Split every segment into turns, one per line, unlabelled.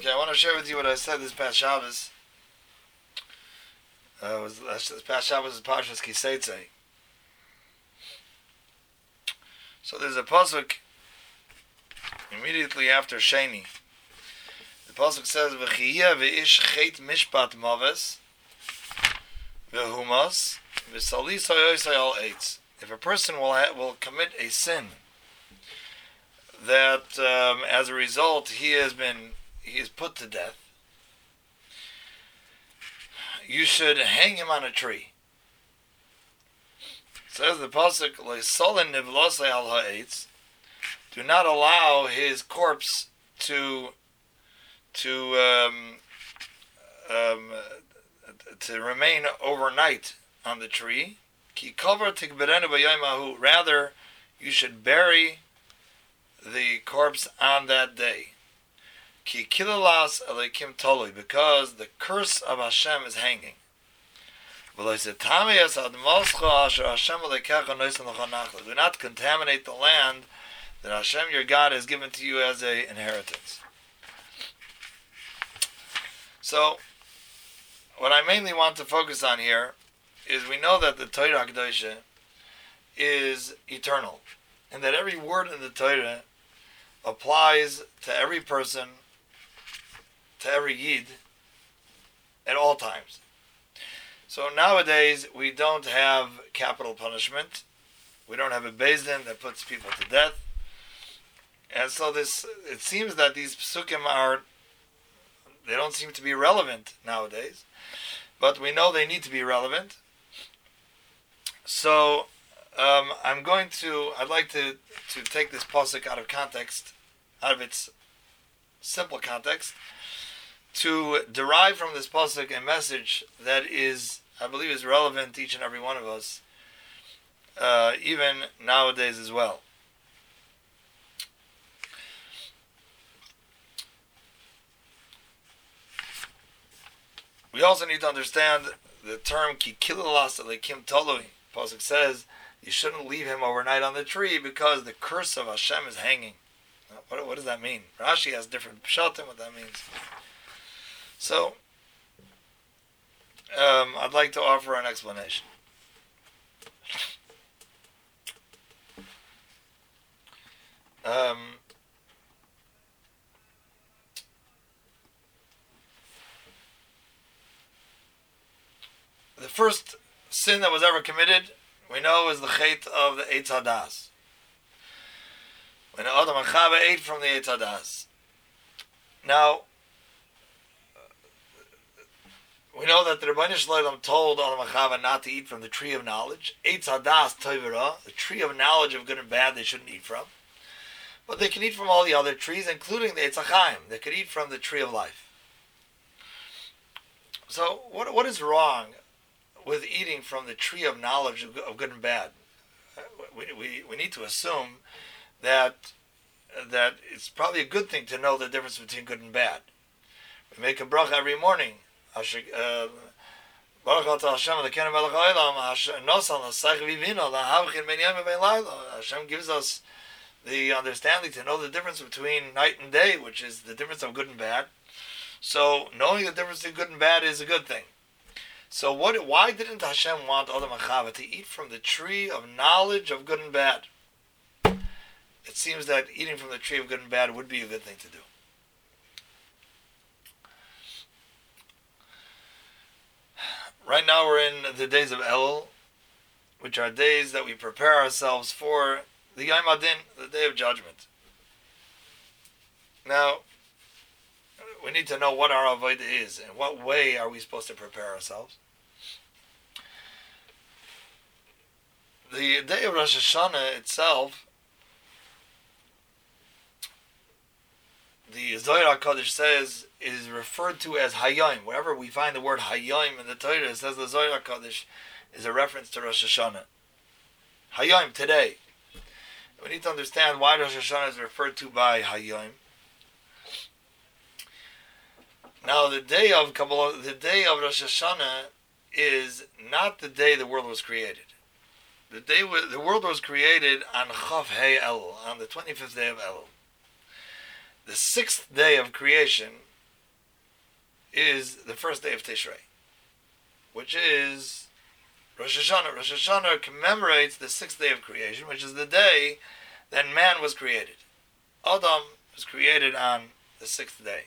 I want to share with you what I said this past Shabbos. This past Shabbos is Parshas Kiseitze. So there's a pasuk immediately after Sheni. The pasuk says, "V'chiyeh v'ish chet mishpat maves v'humas v'salis hayoisay al eitz." If a person will commit a sin that as a result he is put to death, you should hang him on a tree. It says the pasuk, "Leisolin nivlosei al ha'etz." Do not allow his corpse to remain overnight on the tree. Ki kover tikberenu b'yom. Rather, you should bury the corpse on that day. Ki kilalas elikim tolui, because the curse of Hashem is hanging. Do not contaminate the land that Hashem your God has given to you as an inheritance. So, what I mainly want to focus on here is we know that the Torah Kedosha is eternal, and that every word in the Torah applies to every person, to every Yid, at all times. So nowadays, we don't have capital punishment. We don't have a Beis Din that puts people to death. And so it seems that these psukim they don't seem to be relevant nowadays. But we know they need to be relevant. So I'd like to take this pasuk out of context, out of its simple context, to derive from this pasuk a message that I believe is relevant to each and every one of us, even nowadays as well. We also need to understand the term ki kilalas elikim tolui. Pasuk says you shouldn't leave him overnight on the tree because the curse of Hashem is hanging. What does that mean? Rashi has different pshatim what that means. So, I'd like to offer an explanation. The first sin that was ever committed, we know, is the chet of the Eitz Hadas. When Adam and Chava ate from the Eitz Hadas. Now, we know that the Rebbeinu Shalom told Adam and Chava not to eat from the tree of knowledge. Eitz Hadas Tovera, the tree of knowledge of good and bad, they shouldn't eat from. But they can eat from all the other trees, including the Eitz HaChaim. They could eat from the tree of life. So, what is wrong with eating from the tree of knowledge of good and bad? We need to assume that it's probably a good thing to know the difference between good and bad. We make a bracha every morning. Hashem gives us the understanding to know the difference between night and day, which is the difference of good and bad. So knowing the difference between good and bad is a good thing. So why didn't Hashem want Adam and Chava to eat from the tree of knowledge of good and bad? It seems that eating from the tree of good and bad would be a good thing to do. Right now we're in the days of Elul, which are days that we prepare ourselves for the Yom Adin, the Day of Judgment. Now, we need to know what our avodah is and what way are we supposed to prepare ourselves. The day of Rosh Hashanah itself, the Zohar HaKadosh says, is referred to as Hayom. Wherever we find the word Hayom in the Torah, it says the Zohar HaKadosh is a reference to Rosh Hashanah. Hayom, today. We need to understand why Rosh Hashanah is referred to by Hayom. Now, the day of Kabbalah, the day of Rosh Hashanah is not the day the world was created. The world was created on Chav Hei Elul, on the 25th day of Elul. The 6th day of creation is the first day of Tishrei, which is Rosh Hashanah. Rosh Hashanah commemorates the sixth day of creation, which is the day that man was created. Adam was created on the sixth day.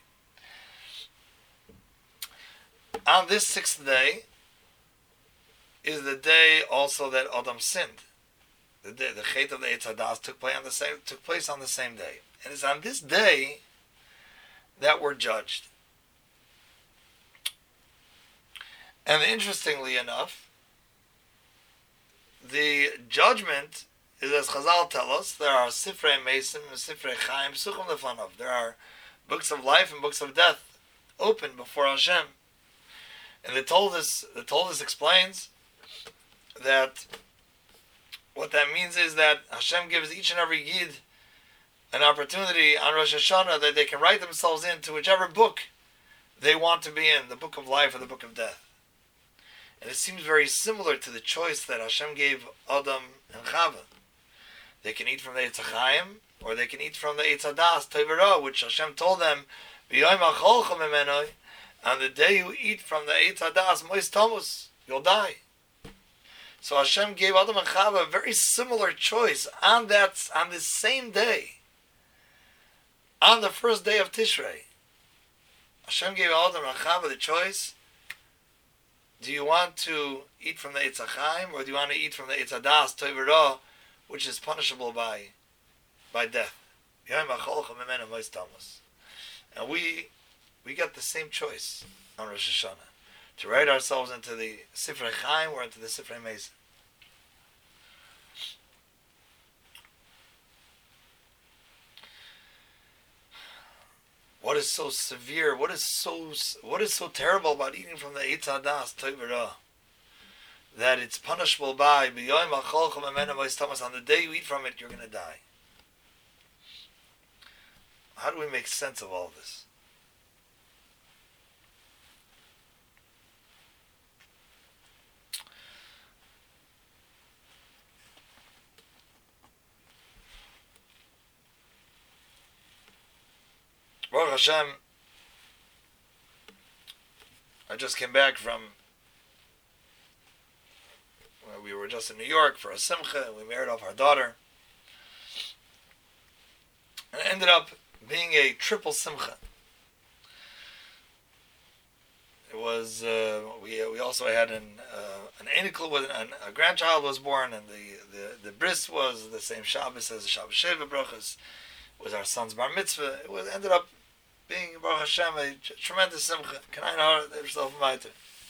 On this sixth day is the day also that Adam sinned. The Chet of the Eitz Hadas took place on the same day. And it's on this day that we're judged. And interestingly enough, the judgment is, as Chazal tell us, there are Sifrei Mesim and Sifrei Chaim Suchim Lefanov. There are books of life and books of death open before Hashem. And the Toldus explains that what that means is that Hashem gives each and every Yid an opportunity on Rosh Hashanah that they can write themselves into whichever book they want to be in, the book of life or the book of death. And it seems very similar to the choice that Hashem gave Adam and Chava. They can eat from the Eitz Chaim, or they can eat from the Eitz Hadas, Toverah, which Hashem told them, B'yoyim ha'cholcha mimenoi, on the day you eat from the Eitz Hadas, Mois Tamus, you'll die. So Hashem gave Adam and Chava a very similar choice on this same day, on the first day of Tishrei. Hashem gave Adam and Chava the choice: do you want to eat from the Eitz Chaim, or do you want to eat from the Eitz Hadas, Toverah, which is punishable by death? And we get the same choice on Rosh Hashanah, to write ourselves into the Sifrei Chaim or into the Sifrei Mesim. What is so severe? What is so terrible about eating from the Eitz Hadas, Toverah, that it's punishable by on the day you eat from it, you're going to die? How do we make sense of all this? Baruch Hashem, I just came back from, we were just in New York for a simcha, and we married off our daughter. And it ended up being a triple simcha. It was, we also had an anikel, a grandchild was born, and the bris was the same Shabbos as the Shabbos Sheva Brachas. It was our son's bar mitzvah. It ended up being, Baruch Hashem, a tremendous simcha. Can I know yourself weiter?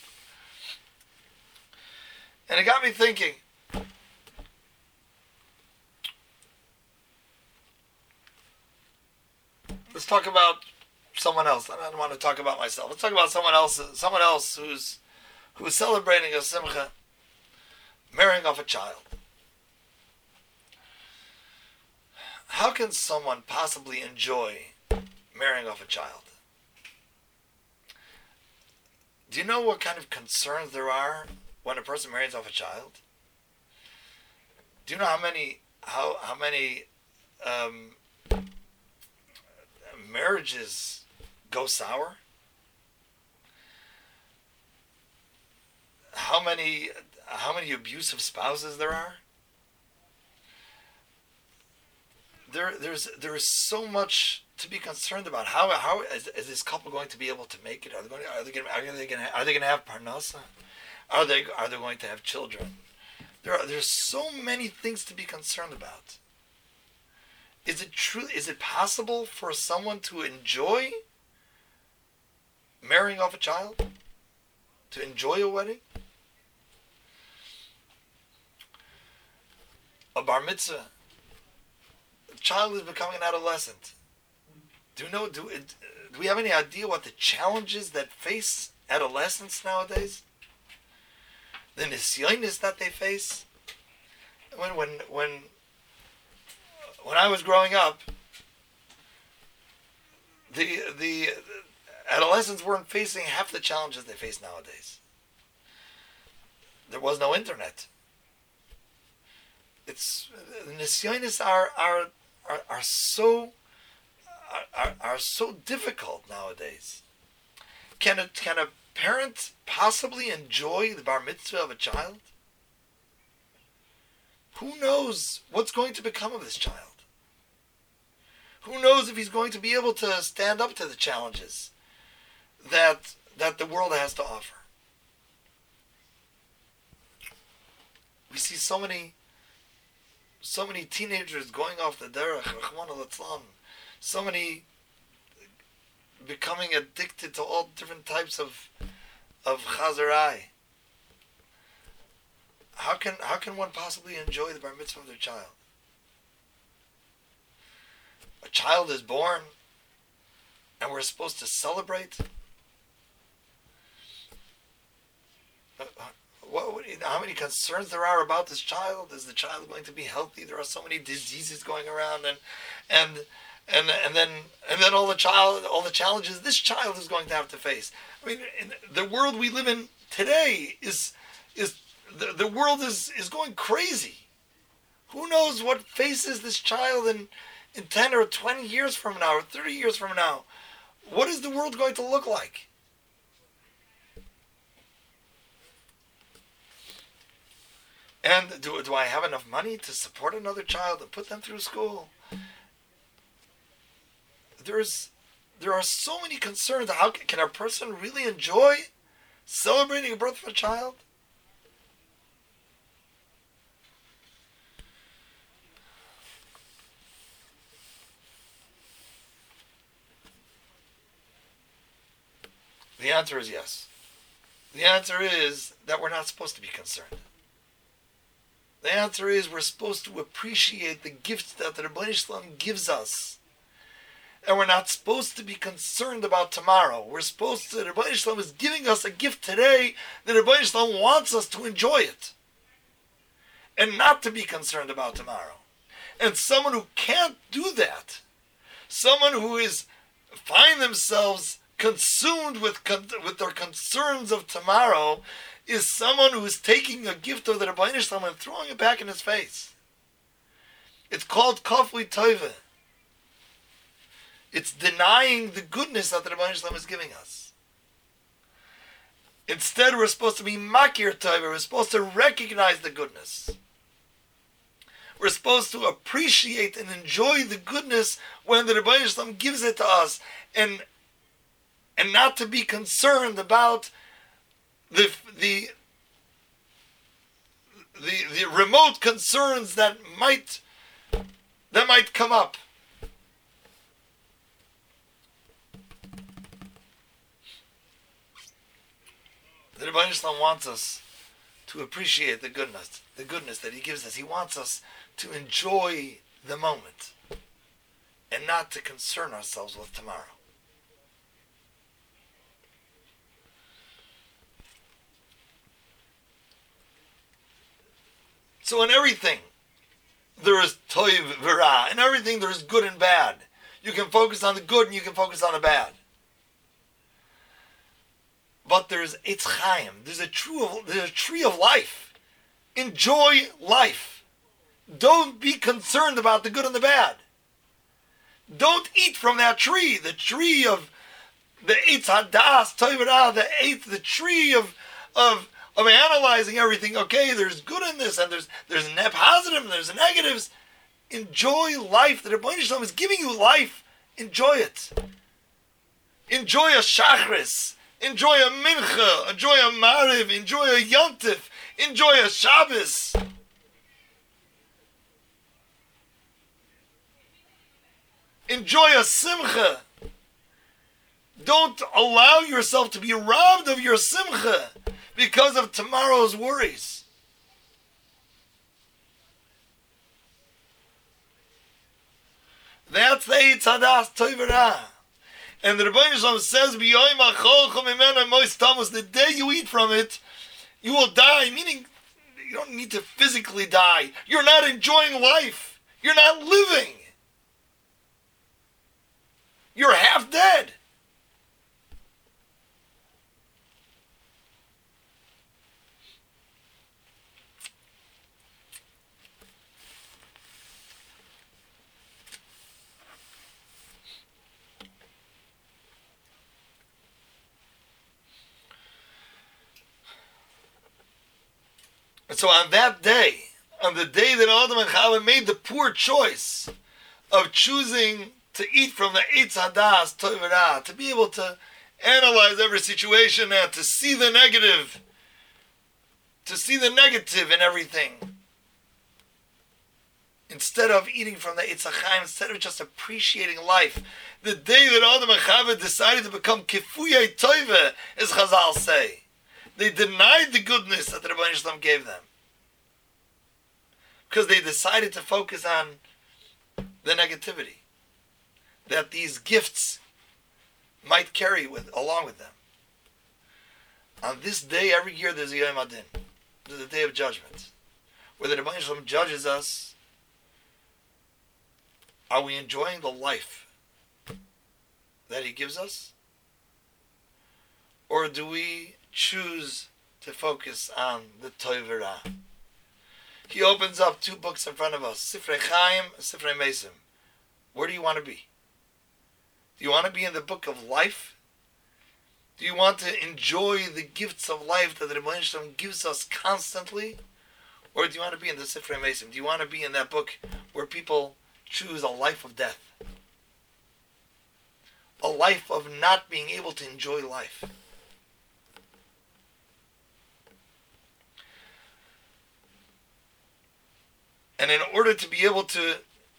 And it got me thinking. Let's talk about someone else. I don't want to talk about myself. Let's talk about someone else who's celebrating a simcha, marrying off a child. How can someone possibly enjoy marrying off a child? Do you know what kind of concerns there are when a person marries off a child? Do you know how many marriages go sour? How many abusive spouses there are? There is so much to be concerned about. How is this couple going to be able to make it? Are they going to have parnasa? Are they going to have children? There's so many things to be concerned about. Is it true? Is it possible for someone to enjoy marrying off a child? To enjoy a wedding? A bar mitzvah. The child is becoming an adolescent. Do we have any idea what the challenges that face adolescents nowadays? The nisyonis that they face? When I was growing up, the adolescents weren't facing half the challenges they face nowadays. There was no internet. The nisyonis are so difficult nowadays. can a parent possibly enjoy the bar mitzvah of a child? Who knows what's going to become of this child? Who knows if he's going to be able to stand up to the challenges that the world has to offer? We see so many teenagers going off the derech, Rachmana litzlan, so many becoming addicted to all different types of chazarai. How can one possibly enjoy the bar mitzvah of their child? A child is born, and we're supposed to celebrate. How many concerns there are about this child? Is the child going to be healthy? There are so many diseases going around, and then all the challenges this child is going to have to face. I mean, the world we live in today is the world is going crazy. Who knows what faces this child in 10 or 20 years from now, or 30 years from now? What is the world going to look like? And do I have enough money to support another child and put them through school? There are so many concerns. How can a person really enjoy celebrating the birth of a child? The answer is yes. The answer is that we're not supposed to be concerned. The answer is we're supposed to appreciate the gifts that the Rebbeinu Shalom gives us. And we're not supposed to be concerned about tomorrow. The Rebbeinu Shalom is giving us a gift today. The Rebbeinu Shalom wants us to enjoy it. And not to be concerned about tomorrow. And someone who can't do that, someone who find themselves consumed with their concerns of tomorrow, is someone who is taking a gift of the Rebbeinu Shalom and throwing it back in his face. It's called kafui tova. It's denying the goodness that the Rebbeinu Shalom is giving us. Instead, we're supposed to be makir tova. We're supposed to recognize the goodness. We're supposed to appreciate and enjoy the goodness when the Rebbeinu Shalom gives it to us, and not to be concerned about the remote concerns that might come up. The Rebbeinu Shalom wants us to appreciate the goodness that He gives us. He wants us to enjoy the moment and not to concern ourselves with tomorrow. So in everything, there is toiv v'ra. In everything, there is good and bad. You can focus on the good and you can focus on the bad. But there's Eitz Chaim. There's a tree of life. Enjoy life. Don't be concerned about the good and the bad. Don't eat from that tree. The tree of the Eitz Hadas, toiv v'ra, the tree of analyzing everything. Okay, there's good in this, and there's positive, and there's negatives. Enjoy life. The Rebbeinu Shalom is giving you life. Enjoy it. Enjoy a Shachris. Enjoy a Mincha. Enjoy a Mariv. Enjoy a Yontif. Enjoy a Shabbos. Enjoy a Simcha. Don't allow yourself to be robbed of your Simcha because of tomorrow's worries. That's the Eitz Hadas toiv v'ra. And the Rebbeinu Shalom says, the day you eat from it, you will die. Meaning, you don't need to physically die. You're not enjoying life. You're not living. You're half dead. And so on that day, on the day that Adam and Chava made the poor choice of choosing to eat from the Eitz Hadas, Tov Ra, to be able to analyze every situation and to see the negative in everything, instead of eating from the Eitz HaChaim, instead of just appreciating life. The day that Adam and Chava decided to become Kifuyei Toive, as Chazal say, they denied the goodness that the Rebbeinu Shalom gave them, because they decided to focus on the negativity that these gifts might carry along with them. On this day, every year, there's a Yom Adin. There's a day of judgment, where the Rebbeinu Shalom judges us. Are we enjoying the life that He gives us? Or do we choose to focus on the Tov Ra? He opens up two books in front of us, Sifrei Chaim and Sifrei Mesim. Where do you want to be? Do you want to be in the book of life? Do you want to enjoy the gifts of life that the Rebbeinu Shalom gives us constantly? Or do you want to be in the Sifrei Mesim? Do you want to be in that book where people choose a life of death? A life of not being able to enjoy life. And in order to be able to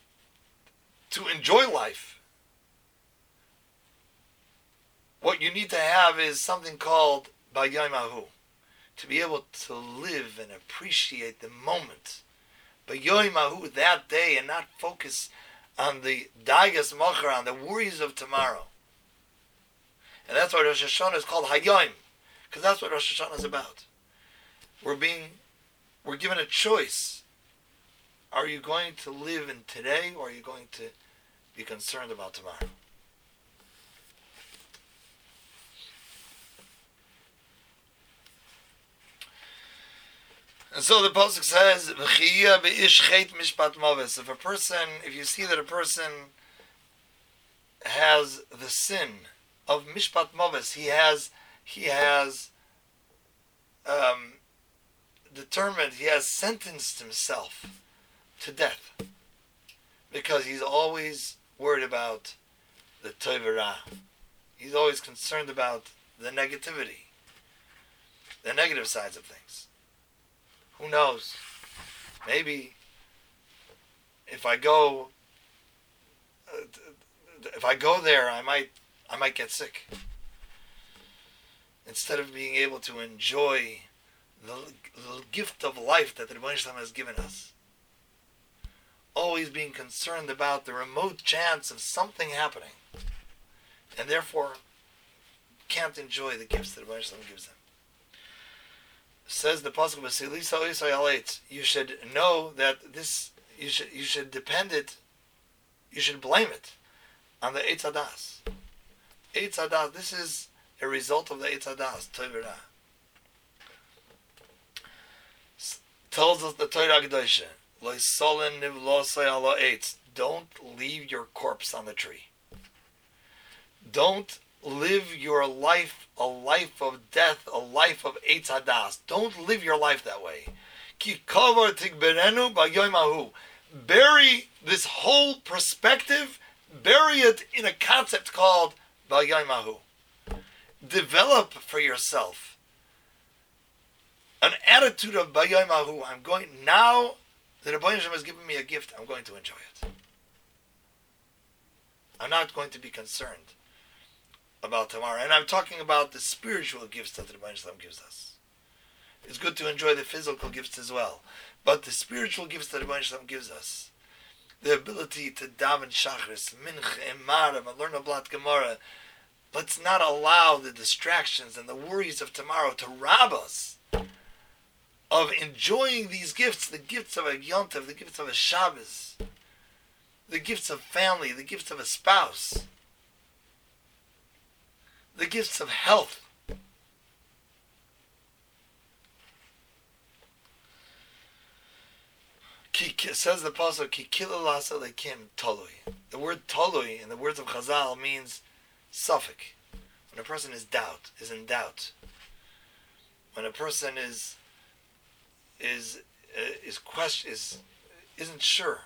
enjoy life, what you need to have is something called B'yom Hahu. To be able to live and appreciate the moment. B'yom Hahu, that day, and not focus on the Daigas Machar, on the worries of tomorrow. And that's why Rosh Hashanah is called Hayom, because that's what Rosh Hashanah is about. We're given a choice. Are you going to live in today, or are you going to be concerned about tomorrow? And so the pasuk says, "V'chiyah b'ish chet mishpat moves." If you see that a person has the sin of mishpat moves, he has determined, he has sentenced himself to death, because he's always worried about the Tov Ra. He's always concerned about the negativity, the negative sides of things. Who knows? Maybe if I go there, I might get sick. Instead of being able to enjoy the gift of life that the Rebbeinu Shalom has given us, always being concerned about the remote chance of something happening, and therefore can't enjoy the gifts that the Rebbeinu Shalom gives them. Says the pasuk, you should know that this, you should depend it, you should blame it on the Eitz Hadas. Eitz Hadas, this is a result of the Eitz Hadas, Tov Ra. Tells us the Torah Kedosha, don't leave your corpse on the tree. Don't live your life a life of death, a life of Eitz Hadas. Don't live your life that way. Ki kavar tigberenu b'yom hahu. Bury this whole perspective, bury it in a concept called b'yom hahu. Develop for yourself an attitude of b'yom hahu. I'm going, now that the Rebbeinu Shalom has given me a gift, I'm going to enjoy it. I'm not going to be concerned about tomorrow. And I'm talking about the spiritual gifts that the Rebbeinu Shalom gives us. It's good to enjoy the physical gifts as well. But the spiritual gifts that the Rebbeinu Shalom gives us, the ability to daven Shachris, Mincha, Emarav, and learn a Blat Gemara, let's not allow the distractions and the worries of tomorrow to rob us of enjoying these gifts, the gifts of a Yontav, the gifts of a Shabbos, the gifts of family, the gifts of a spouse, the gifts of health. Says the pasuk, Ki kilalas alekim tolui. The word tolui in the words of Chazal means suffix. When a person is in doubt. When a person is isn't sure.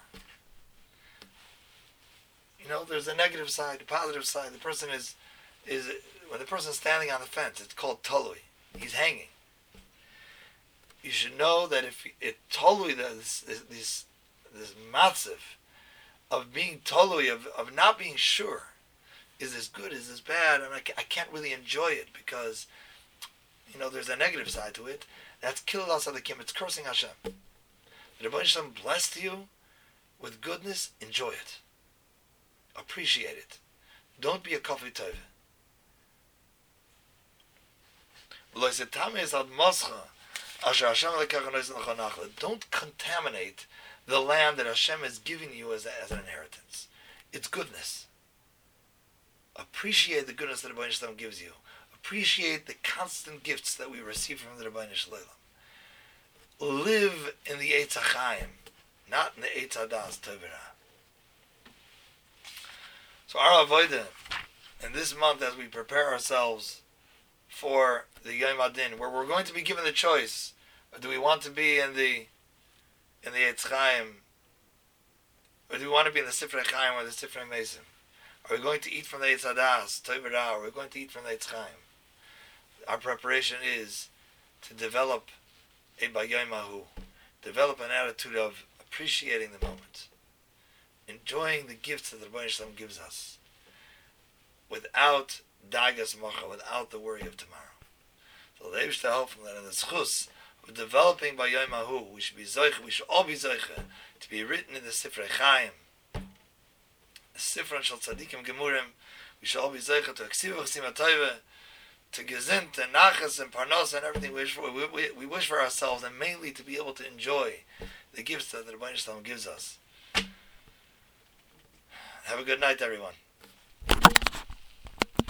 There's a negative side, a positive side. The person is when the person is standing on the fence, it's called tolui. He's hanging. You should know that if it tolui, this matziv of being tolui, of not being sure, is this good, is this bad, and I can't really enjoy it because there's a negative side to it. That's killas adakim. It's cursing Hashem. The Rebbeinu Shalom blessed you with goodness. Enjoy it. Appreciate it. Don't be a kafir tov. Don't contaminate the land that Hashem is giving you as an inheritance. It's goodness. Appreciate the goodness that the Rebbeinu Shalom gives you. Appreciate the constant gifts that we receive from the Rebbeinu Shalom. Live in the Eitz HaChaim, not in the Eitz HaDas Tovera. So our avodah in this month, as we prepare ourselves for the Yom Adin, where we're going to be given the choice: do we want to be in the Eitz Chaim, or do we want to be in the Sifrei Chaim or the Sifrei Mesim? Are we going to eat from the Eitz HaDas Tovera, or are we going to eat from the Eitz Chaim? Our preparation is to develop a Bayomahu, develop an attitude of appreciating the moment, enjoying the gifts that the Rebbeinu Shalom gives us, without dagas mocha, without the worry of tomorrow. So the Eibush to help from that in the schus of developing Bayomahu, we should all be zoiche to be written in the Sifrei Chaim, the Sifron Shel Tzadikim Gemurim. We should all be zoiche to Aksiva Chesima Toive, to Gezint and Nachas and Parnos and everything we wish for ourselves, and mainly to be able to enjoy the gifts that the Rebbeinu Shalom gives us. Have a good night, everyone.